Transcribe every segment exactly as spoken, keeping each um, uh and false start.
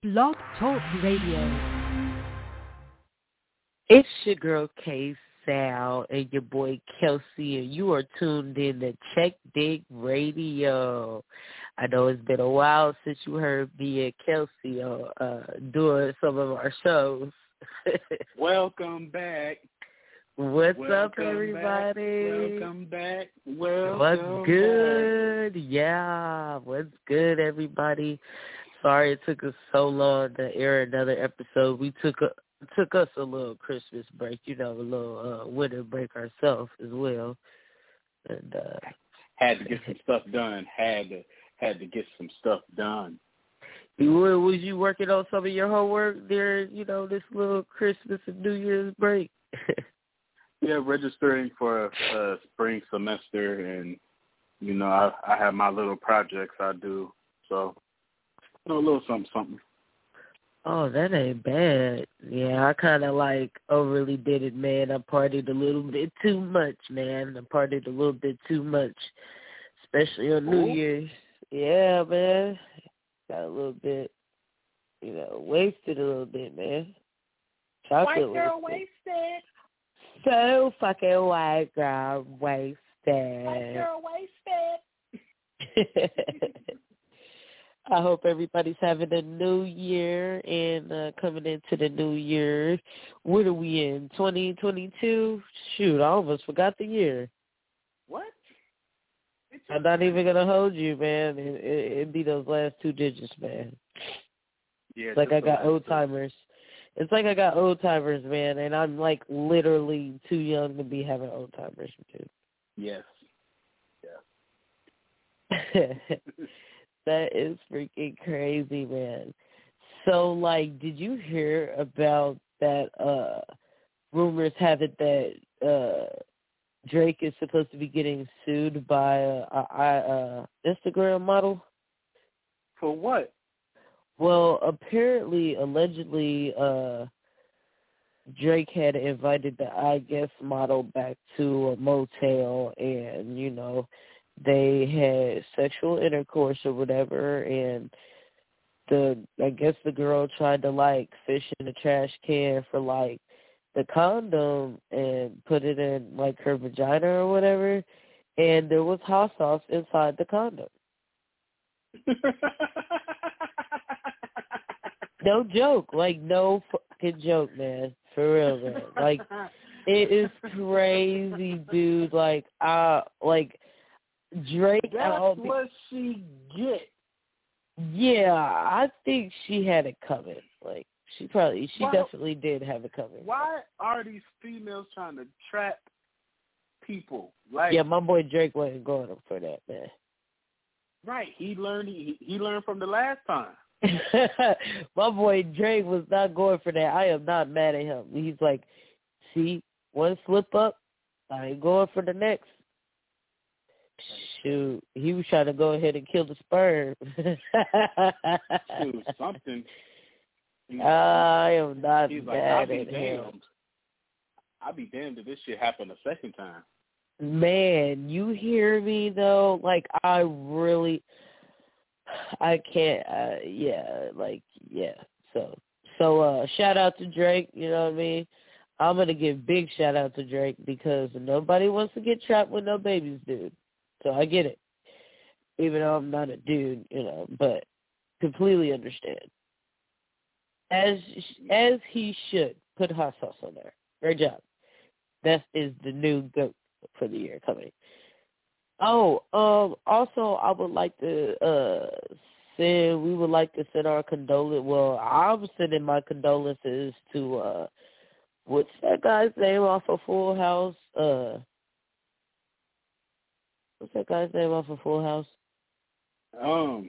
Blog Talk Radio. It's your girl K Sal and your boy Kelsey, and you are tuned in to Check Dig Radio. I know it's been a while since you heard me and Kelsey uh, uh, doing some of our shows. Welcome back. What's Welcome up, everybody? Back. Welcome back. Welcome What's good? Back. Yeah, what's good, everybody? Sorry it took us so long to air another episode. We took a took us a little Christmas break, you know, a little uh, winter break ourselves as well. And uh, had to get some stuff done. Had to had to get some stuff done. You were, was you working on some of your homework there? You know, this little Christmas and New Year's break. Yeah, registering for a, a spring semester, and you know, I, I have my little projects I do, so you know, a little something, something. Oh, that ain't bad. Yeah, I kind of like overly did it, man. I partied a little bit too much, man. I partied a little bit too much, especially on New Ooh. Year's. Yeah, man. Got a little bit, you know, wasted a little bit, man. Chocolate White girl wasted. wasted. So fucking white girl wasted. White girl wasted. I hope everybody's having a new year and uh, coming into the new year. What are we in, twenty twenty-two? Shoot, I almost forgot the year. What? I'm not even going to hold you, man. It, it, it'd be those last two digits, man. Yeah, it's like I got old old-timers. It's like I got old-timers, man, and I'm, like, literally too young to be having old-timers, dude. Yes. Yeah. That is freaking crazy, man. So, like, did you hear about that uh, rumors have it that uh, Drake is supposed to be getting sued by a, a, a Instagram model? For what? Well, apparently, allegedly, uh, Drake had invited the I Guess model back to a motel, and, you know, they had sexual intercourse or whatever, and the I guess the girl tried to, like, fish in the trash can for, like, the condom and put it in, like, her vagina or whatever, and there was hot sauce inside the condom. No joke. Like, no fucking joke, man. For real, man. Like, it is crazy, dude. Like, uh, like, Drake. That's all what she get. Yeah, I think she had it coming. Like, she probably, she Why, definitely did have it coming. Why are these females trying to trap people? Like, yeah, my boy Drake wasn't going up for that, man. Right, he learned. He, he learned from the last time. My boy Drake was not going for that. I am not mad at him. He's like, see, one slip up, I ain't going for the next. Shoot, he was trying to go ahead and kill the sperm. Shoot, something. I am not He's mad like, at damned. him. I'll be damned if this shit happened a second time. Man, you hear me though? Like, I really, I can't. Uh, yeah, like, yeah. So, so uh, shout out to Drake. You know what I mean? I'm gonna give big shout out to Drake because nobody wants to get trapped with no babies, dude. So I get it, even though I'm not a dude, you know, but completely understand. As as he should put hot sauce on there. Great job. That is the new GOAT for the year coming. Oh, um, also I would like to uh send we would like to send our condolences. Well, I'm sending my condolences to uh what's that guy's name off of Full House? Uh what's that guy's name off of Full House? Um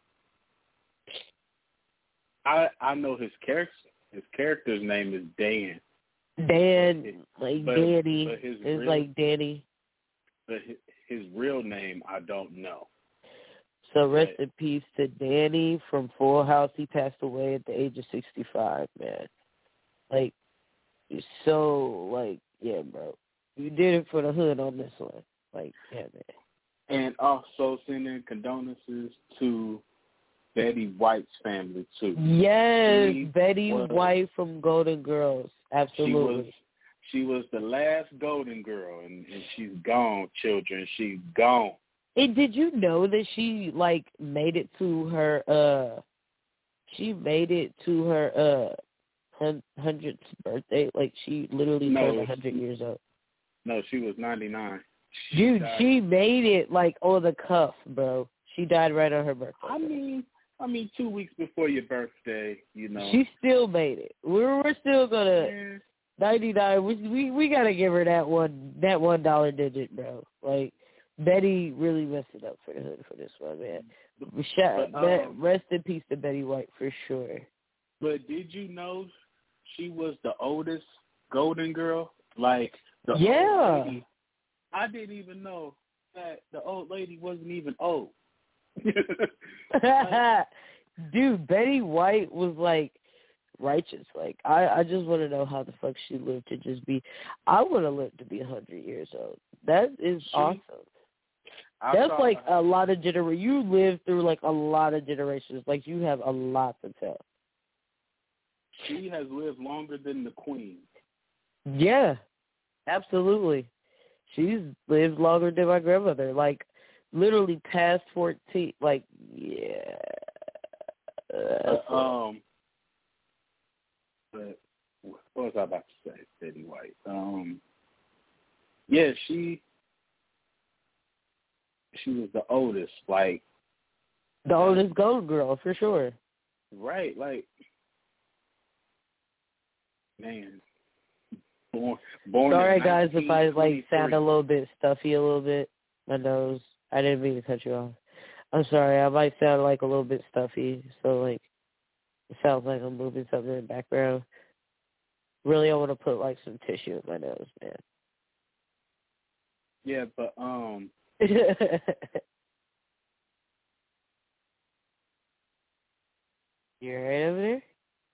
I I know his character his character's name is Dan. Dan, like but, Danny. But his it's real, like Danny. But his, his real name, I don't know. So rest but, in peace to Danny from Full House. He passed away at the age of sixty-five, man. Like, you're so, like, yeah, bro. You did it for the hood on this one. Like, yeah, man. And also sending condolences to Betty White's family too. Yes, she Betty was, White from Golden Girls. Absolutely. She was, she was the last Golden Girl, and, and she's gone, children. She's gone. And did you know that she like made it to her? uh She made it to her uh hundredth birthday. Like she literally no, turned a hundred years old. No, she was ninety-nine. She Dude, died. she made it like on the cuff, bro. She died right on her birthday. I mean, I mean, two weeks before your birthday, you know. She still made it. We're we're still gonna yeah. ninety-nine. We we we gotta give her that one that one dollar digit, bro. Like Betty really messed it up for the hood for this one, man. Shout, But, um, rest in peace to Betty White for sure. But did you know she was the oldest Golden Girl? Like the yeah. old lady. I didn't even know that the old lady wasn't even old. Dude, Betty White was like righteous. Like I, I just want to know how the fuck she lived to just be. I would have lived to be a hundred years old. That is she, awesome. I That's like her. a lot of gener. You live through like a lot of generations. Like you have a lot to tell. She has lived longer than the Queen. Yeah, absolutely. She's lived longer than my grandmother. Like literally past fourteen. Like yeah. Uh, um. But what was I about to say? Betty White. Um. Yeah, she. She was the oldest, like the oldest Golden Girl for sure. Right, like man. Born, born Sorry guys if I like sound a little bit stuffy a little bit. My nose. I didn't mean to cut you off. I'm sorry, I might sound like a little bit stuffy, so like it sounds like I'm moving something in the background. Really I want to put like some tissue in my nose, man. Yeah, but um You all right over there?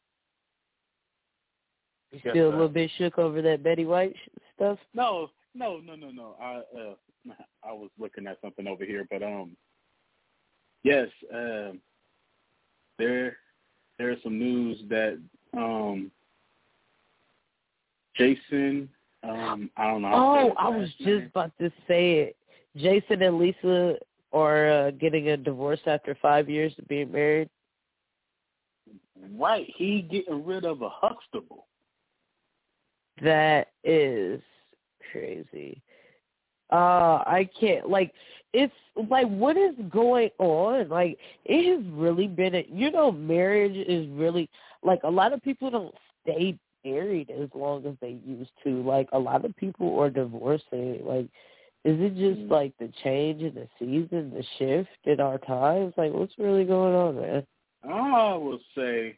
You yes, still sir. a little bit shook over that Betty White stuff? No, no, no, no, no. I uh, I was looking at something over here, but um, yes, um, there there's some news that um, Jason, um, I don't know. Oh, I was just name. about to say it. Jason and Lisa are uh, getting a divorce after five years of being married. Right, he getting rid of a Huxtable. That is crazy. Uh, I can't, like, it's, like, what is going on? Like, it has really been, a, you know, marriage is really, like, a lot of people don't stay married as long as they used to. Like, a lot of people are divorcing. Like, is it just, like, the change in the season, the shift in our times? Like, what's really going on, man? I will say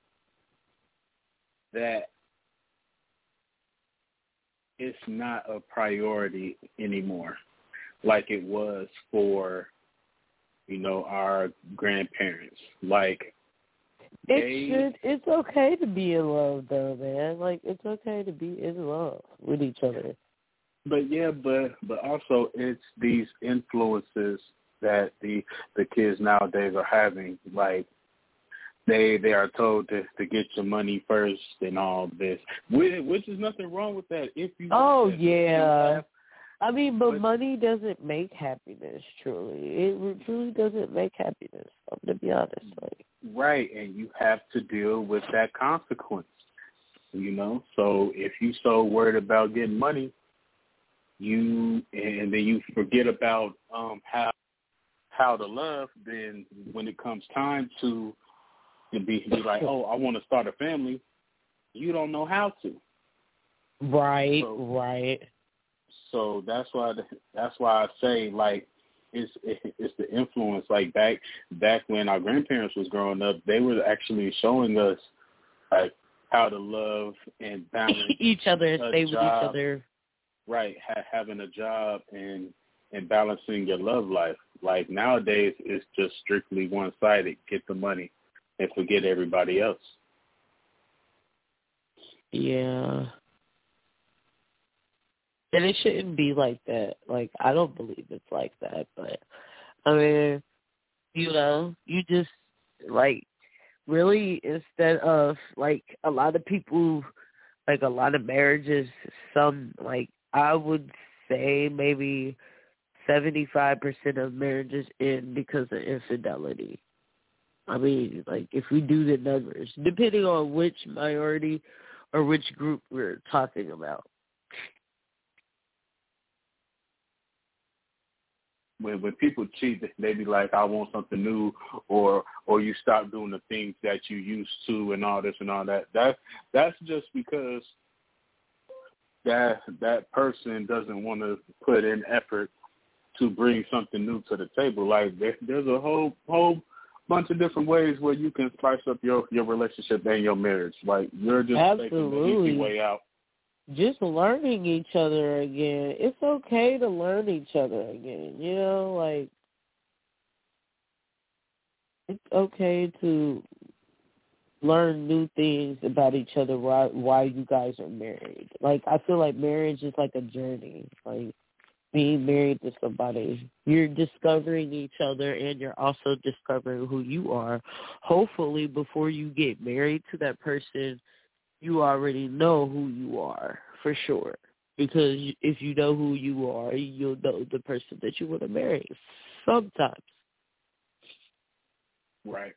that it's not a priority anymore like it was for, you know, our grandparents. Like, it they, should, it's okay to be in love, though, man. Like, it's okay to be in love with each other. But, yeah, but but also it's these influences that the the kids nowadays are having. Like, They they are told to, to get your money first and all this, which, which is nothing wrong with that. If you oh that, yeah, have, I mean, but, but money doesn't make happiness. Truly, it truly doesn't make happiness. I'm gonna be honest. Like, right, and you have to deal with that consequence. You know, so if you so worried about getting money, you and then you forget about um how how to love. Then when it comes time to And be, be like, oh, I want to start a family. You don't know how to. Right, so, right. So that's why that's why I say like it's it's the influence. Like back back when our grandparents was growing up, they were actually showing us like how to love and balance each other, stay job, with each other. Right, ha- having a job and and balancing your love life. Like nowadays, it's just strictly one sided. Get the money and forget everybody else. Yeah. And it shouldn't be like that. Like, I don't believe it's like that. But, I mean, you know, you just, like, really, instead of, like, a lot of people, like, a lot of marriages, some, like, I would say maybe seventy-five percent of marriages end because of infidelity. I mean, like, if we do the numbers, depending on which minority or which group we're talking about. When when people cheat, they be like, I want something new, or or you stop doing the things that you used to and all this and all that. That that's just because that that person doesn't want to put in effort to bring something new to the table. Like there, there's a whole whole bunch of different ways where you can spice up your, your relationship and your marriage. Like you're just Absolutely. taking the easy way out. Just learning each other again. It's okay to learn each other again. You know, like it's okay to learn new things about each other while, while you guys are married. Like I feel like marriage is like a journey. Like being married to somebody, you're discovering each other and you're also discovering who you are. Hopefully before you get married to that person, you already know who you are for sure. Because if you know who you are, you'll know the person that you want to marry sometimes. Right.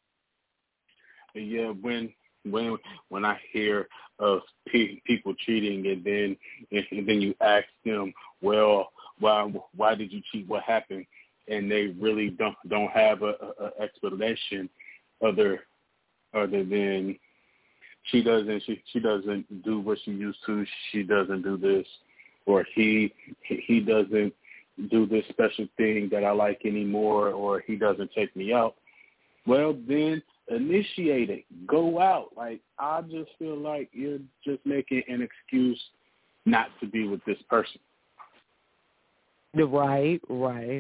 Yeah, when when when I hear of pe- people cheating, and then and then you ask them, well, why why did you cheat? What happened? And they really don't don't have a, a explanation other other than she doesn't she she doesn't do what she used to. She doesn't do this, or he he doesn't do this special thing that I like anymore, or he doesn't take me out. Well, then initiate it. Go out. Like, I just feel like you're just making an excuse not to be with this person. Right, right.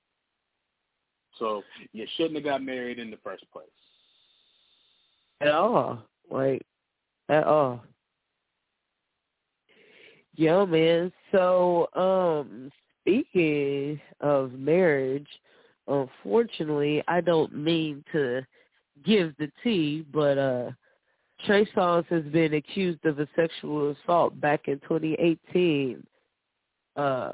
So you shouldn't have got married in the first place. At all. Like, at all. Yo, man. So, um, speaking of marriage, unfortunately, I don't mean to give the tea, but uh, Trey Songz has been accused of a sexual assault back in twenty eighteen. Uh,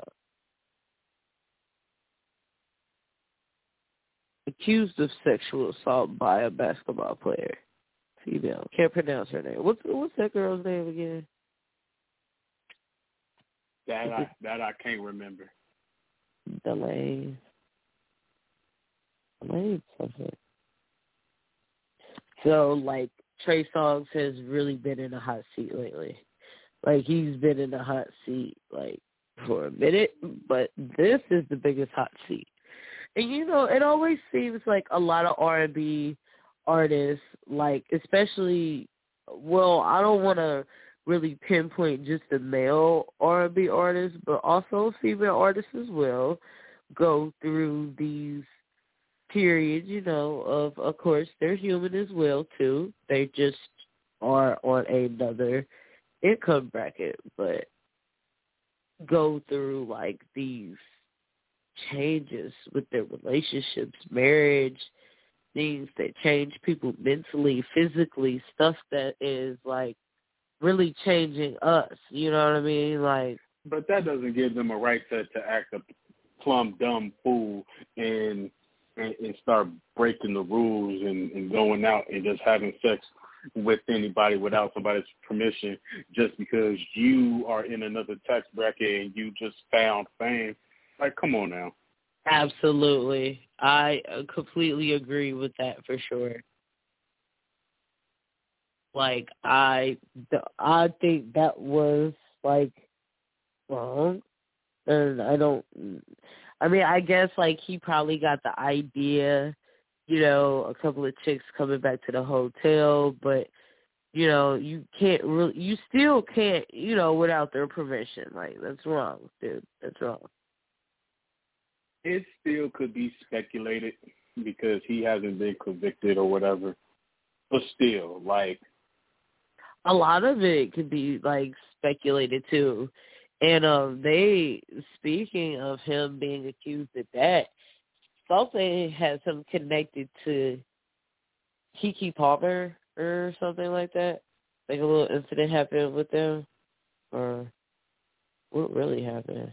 accused of sexual assault by a basketball player, female. Can't pronounce her name. What's what's that girl's name again? That I that I can't remember. Delane. Delane something. So, like, Trey Songz has really been in a hot seat lately. Like, he's been in a hot seat, like, for a minute, but this is the biggest hot seat. And, you know, it always seems like a lot of R and B artists, like, especially, well, I don't want to really pinpoint just the male R and B artists, but also female artists as well, go through these periods, you know, of, of course, they're human as well, too. They just are on another income bracket, but go through, like, these changes with their relationships, marriage, things that change people mentally, physically, stuff that is, like, really changing us, you know what I mean? Like, but that doesn't give them a right to, to act a plumb dumb fool and, and and start breaking the rules and, and going out and just having sex with anybody without somebody's permission just because you are in another tax bracket and you just found fame. Like, come on now. Absolutely. I completely agree with that for sure. Like, I, I think that was, like, wrong. And I don't, I mean, I guess, like, he probably got the idea, you know, a couple of chicks coming back to the hotel, but, you know, you can't really, you still can't, you know, without their permission. Like, that's wrong, dude. That's wrong. It still could be speculated because he hasn't been convicted or whatever. But still, like, a lot of it could be, like, speculated, too. And um, they, speaking of him being accused of that, something has him connected to Keke Palmer or something like that. Like a little incident happened with them, or what really happened?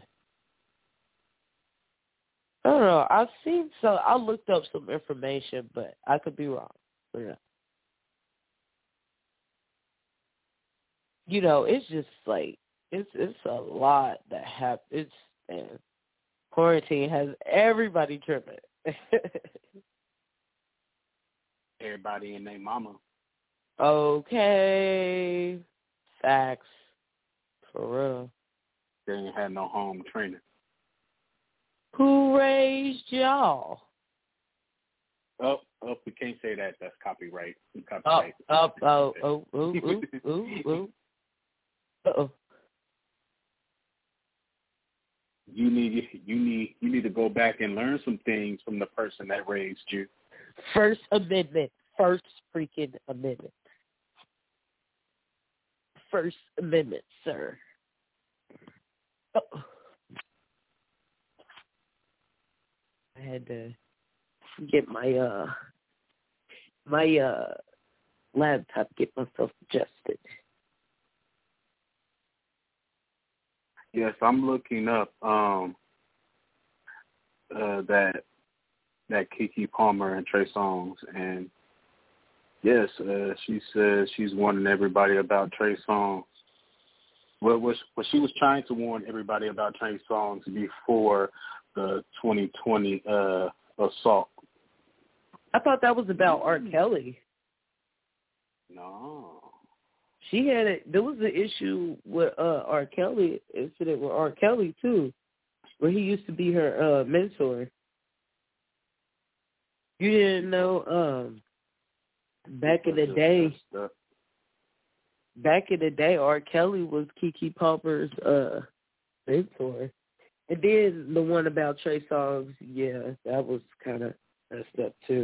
I don't know. I've seen so. I looked up some information, but I could be wrong. Yeah. You know, it's just like it's it's a lot that happens. It's man, quarantine has everybody tripping. Everybody and their mama. Okay, facts for real. They ain't had no home training. Who raised y'all? Oh, oh, we can't say that. That's copyright. Up, Copyright. up, oh, oh, ooh, ooh, ooh, ooh. Uh-oh. You need, you need, you need to go back and learn some things from the person that raised you. First Amendment. First freaking Amendment. First Amendment, sir. Uh-oh. I had to get my uh my uh laptop, get myself adjusted. Yes, I'm looking up um uh that that Keke Palmer and Trey Songz, and yes, uh, she says she's warning everybody about Trey Songz. What was what she was trying to warn everybody about Trey Songz before the twenty twenty uh, assault. I thought that was about R. Kelly. No. She had it. There was an issue with uh, R. Kelly, incident with R. Kelly too, where he used to be her uh, mentor. You didn't know? Um, back in the day, back in the day, R. Kelly was Keke Palmer's uh, mentor. And then the one about Trey Songz, yeah, that was kind of messed up too.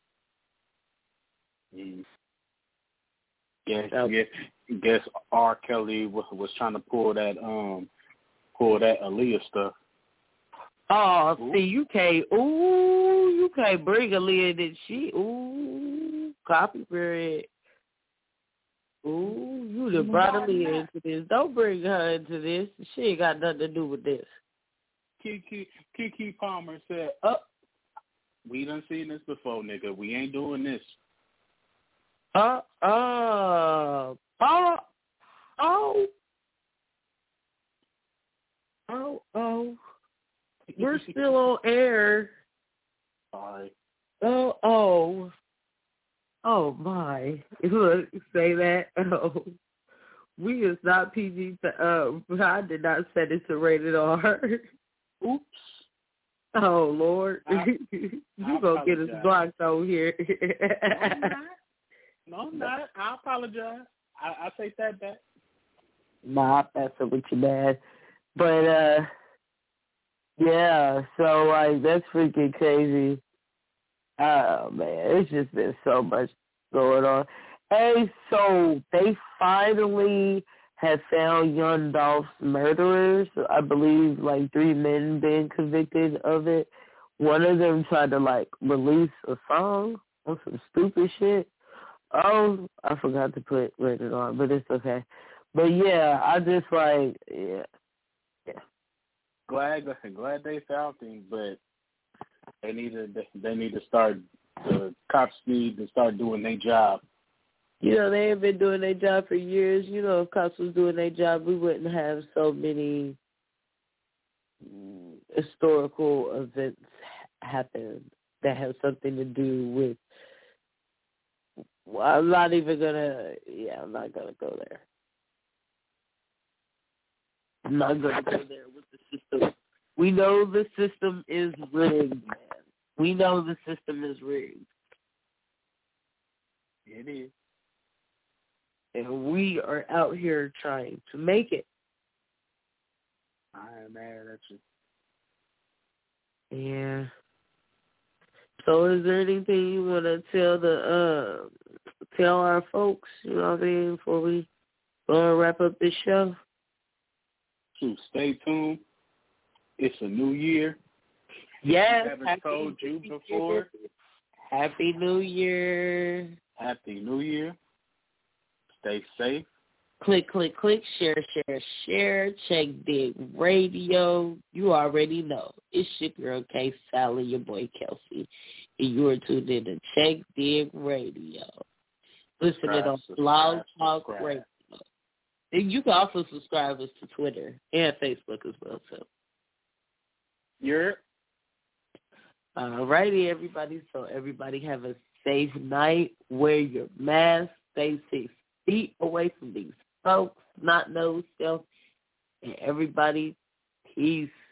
Mm. Yes, yes. Guess R. Kelly was, was trying to pull that um pull that Aaliyah stuff. Oh, Ooh. see, you can't. Ooh, you can't bring Aaliyah. Did she? Ooh, copyright. Ooh, you done brought Aaliyah into this. Don't bring her into this. She ain't got nothing to do with this. Keke Keke Palmer said, "Up, oh, we done seen this before, nigga. We ain't doing this." Uh, uh, oh, oh, oh, oh. We're still on air. Sorry. Oh, oh. Oh, my. Look, say that. Oh. We is not P G. Uh, I did not set it to rated R. Oops. Oh, Lord. I, you I going to get us blocked over here. No, I'm not. No, I'm not. I apologize. I, I take that back. Nah, I'm messing with you, man. But, uh, yeah, so, like, that's freaking crazy. Oh, man, it's just been so much going on. Hey, so they finally have found Young Dolph's murderers. I believe, like, three men been convicted of it. One of them tried to, like, release a song on some stupid shit. Oh, I forgot to put rated on, but it's okay. But, yeah, I just, like, yeah, yeah. Glad, glad they found him, but they need to, they need to start, the cops need to start doing their job. You know, they have been doing their job for years. You know, if cops was doing their job, we wouldn't have so many historical events happen that have something to do with, well, I'm not even going to, yeah, I'm not going to go there. I'm not going to go there with the system. We know the system is rigged, man. We know the system is rigged. It is. And we are out here trying to make it. I am mad at you. Yeah. So is there anything you want to tell the, uh, tell our folks, you know what I mean, before we go and wrap up this show? So stay tuned. It's a new year. Yes. I haven't told you before. Happy New Year. Happy New Year. Stay safe. Click, click, click, share, share, share. Check Dig Radio. You already know. It's your girl, K. Sally, your boy, Kelsey. And you are tuned in to Check Dig Radio. Listen it on Blog Talk Radio. And you can also subscribe us to Twitter and Facebook as well, too. You're All righty, everybody. So everybody have a safe night. Wear your mask. Stay six feet away from these folks, not know self. And everybody, peace.